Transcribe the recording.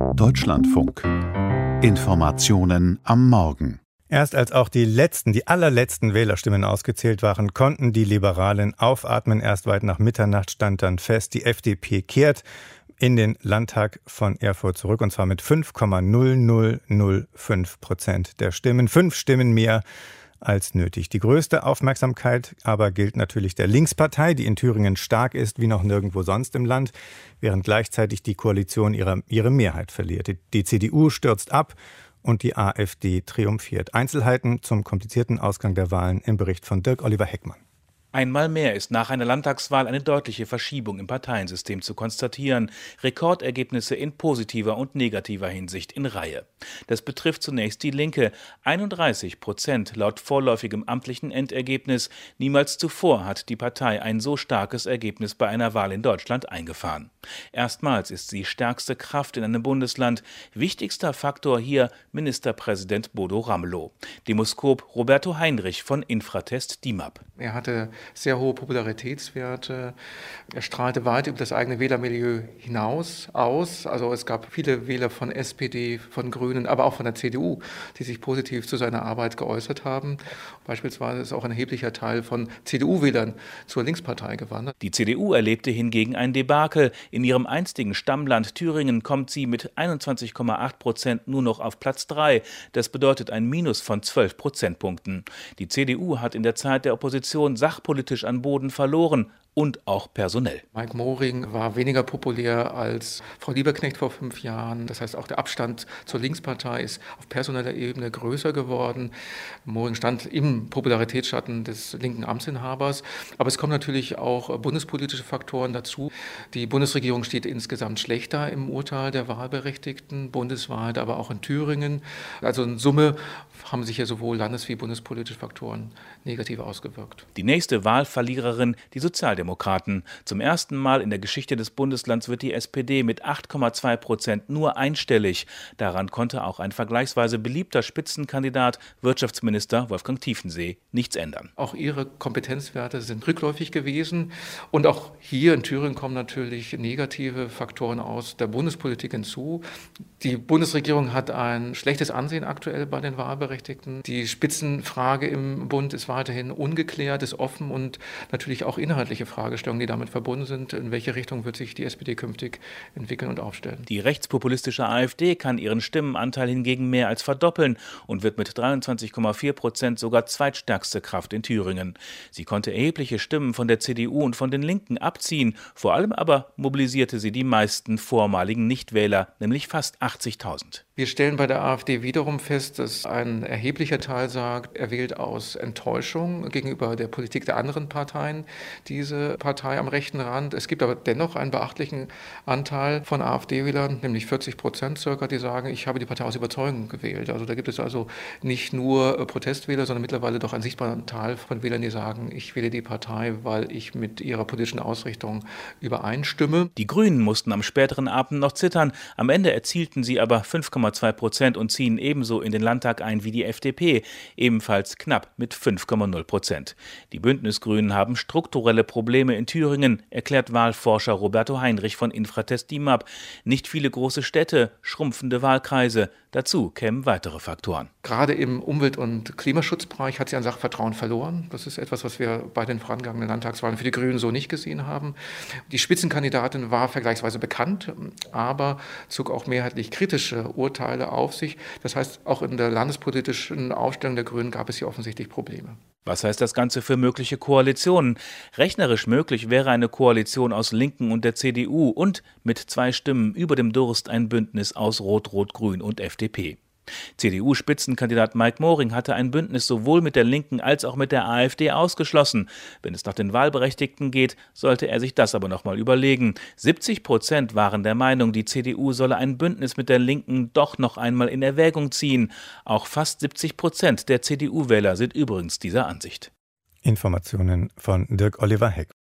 Deutschlandfunk. Informationen am Morgen. Erst als auch die allerletzten Wählerstimmen ausgezählt waren, konnten die Liberalen aufatmen. Erst weit nach Mitternacht stand dann fest, die FDP kehrt in den Landtag von Erfurt zurück, und zwar mit 5,0005% der Stimmen. 5 Stimmen mehr als nötig. Die größte Aufmerksamkeit aber gilt natürlich der Linkspartei, die in Thüringen stark ist wie noch nirgendwo sonst im Land, während gleichzeitig die Koalition ihre Mehrheit verliert. Die CDU stürzt ab und die AfD triumphiert. Einzelheiten zum komplizierten Ausgang der Wahlen im Bericht von Dirk-Oliver Heckmann. Einmal mehr ist nach einer Landtagswahl eine deutliche Verschiebung im Parteiensystem zu konstatieren. Rekordergebnisse in positiver und negativer Hinsicht in Reihe. Das betrifft zunächst die Linke. 31% laut vorläufigem amtlichen Endergebnis. Niemals zuvor hat die Partei ein so starkes Ergebnis bei einer Wahl in Deutschland eingefahren. Erstmals ist sie stärkste Kraft in einem Bundesland. Wichtigster Faktor hier Ministerpräsident Bodo Ramelow. Demoskop Roberto Heinrich von Infratest DIMAP. Er hatte sehr hohe Popularitätswerte. Er strahlte weit über das eigene Wählermilieu hinaus aus. Also es gab viele Wähler von SPD, von Grünen, aber auch von der CDU, die sich positiv zu seiner Arbeit geäußert haben. Beispielsweise ist auch ein erheblicher Teil von CDU-Wählern zur Linkspartei gewandert. Die CDU erlebte hingegen ein Debakel. In ihrem einstigen Stammland Thüringen kommt sie mit 21,8% nur noch auf Platz 3. Das bedeutet ein Minus von 12 Prozentpunkten. Die CDU hat in der Zeit der Opposition sachpolitisch an Boden verloren und auch personell. Mike Moring war weniger populär als Frau Lieberknecht vor 5 Jahren. Das heißt, auch der Abstand zur Linkspartei ist auf personeller Ebene größer geworden. Moring stand im Popularitätsschatten des linken Amtsinhabers. Aber es kommen natürlich auch bundespolitische Faktoren dazu. Die Bundesregierung steht insgesamt schlechter im Urteil der Wahlberechtigten, bundesweit, aber auch in Thüringen. Also in Summe haben sich ja sowohl landes- wie bundespolitische Faktoren negativ ausgewirkt. Die nächste Wahlverliererin, die Sozialdemokraten. Zum ersten Mal in der Geschichte des Bundeslands wird die SPD mit 8,2% nur einstellig. Daran konnte auch ein vergleichsweise beliebter Spitzenkandidat, Wirtschaftsminister Wolfgang Tiefensee, nichts ändern. Auch ihre Kompetenzwerte sind rückläufig gewesen. Und auch hier in Thüringen kommen natürlich negative Faktoren aus der Bundespolitik hinzu. Die Bundesregierung hat ein schlechtes Ansehen aktuell bei den Wahlberechtigten. Die Spitzenfrage im Bund ist weiterhin ungeklärt, ist offen, und natürlich auch inhaltliche Fragestellungen, die damit verbunden sind. In welche Richtung wird sich die SPD künftig entwickeln und aufstellen? Die rechtspopulistische AfD kann ihren Stimmenanteil hingegen mehr als verdoppeln und wird mit 23,4% sogar zweitstärkste Kraft in Thüringen. Sie konnte erhebliche Stimmen von der CDU und von den Linken abziehen. Vor allem aber mobilisierte sie die meisten vormaligen Nichtwähler, nämlich fast 80.000. Wir stellen bei der AfD wiederum fest, dass ein erheblicher Teil sagt, er wählt aus Enttäuschung gegenüber der Politik der anderen Parteien diese Partei am rechten Rand. Es gibt aber dennoch einen beachtlichen Anteil von AfD-Wählern, nämlich 40% circa, die sagen, ich habe die Partei aus Überzeugung gewählt. Also da gibt es also nicht nur Protestwähler, sondern mittlerweile doch einen sichtbaren Teil von Wählern, die sagen, ich wähle die Partei, weil ich mit ihrer politischen Ausrichtung übereinstimme. Die Grünen mussten am späteren Abend noch zittern. Am Ende erzielten sie aber 5,2% und ziehen ebenso in den Landtag ein wie die FDP, ebenfalls knapp mit 5,0%. Die Bündnisgrünen haben strukturelle Probleme in Thüringen, erklärt Wahlforscher Roberto Heinrich von Infratest DIMAP. Nicht viele große Städte, schrumpfende Wahlkreise. Dazu kämen weitere Faktoren. Gerade im Umwelt- und Klimaschutzbereich hat sie an Sachvertrauen verloren. Das ist etwas, was wir bei den vorangegangenen Landtagswahlen für die Grünen so nicht gesehen haben. Die Spitzenkandidatin war vergleichsweise bekannt, aber zog auch mehrheitlich kritische Urteile auf sich. Das heißt, auch in der landespolitischen Aufstellung der Grünen gab es hier offensichtlich Probleme. Was heißt das Ganze für mögliche Koalitionen? Rechnerisch möglich wäre eine Koalition aus Linken und der CDU und mit 2 Stimmen über dem Durst ein Bündnis aus Rot-Rot-Grün und FDP. CDU-Spitzenkandidat Mike Moring hatte ein Bündnis sowohl mit der Linken als auch mit der AfD ausgeschlossen. Wenn es nach den Wahlberechtigten geht, sollte er sich das aber noch mal überlegen. 70% waren der Meinung, die CDU solle ein Bündnis mit der Linken doch noch einmal in Erwägung ziehen. Auch fast 70% der CDU-Wähler sind übrigens dieser Ansicht. Informationen von Dirk-Oliver Heck.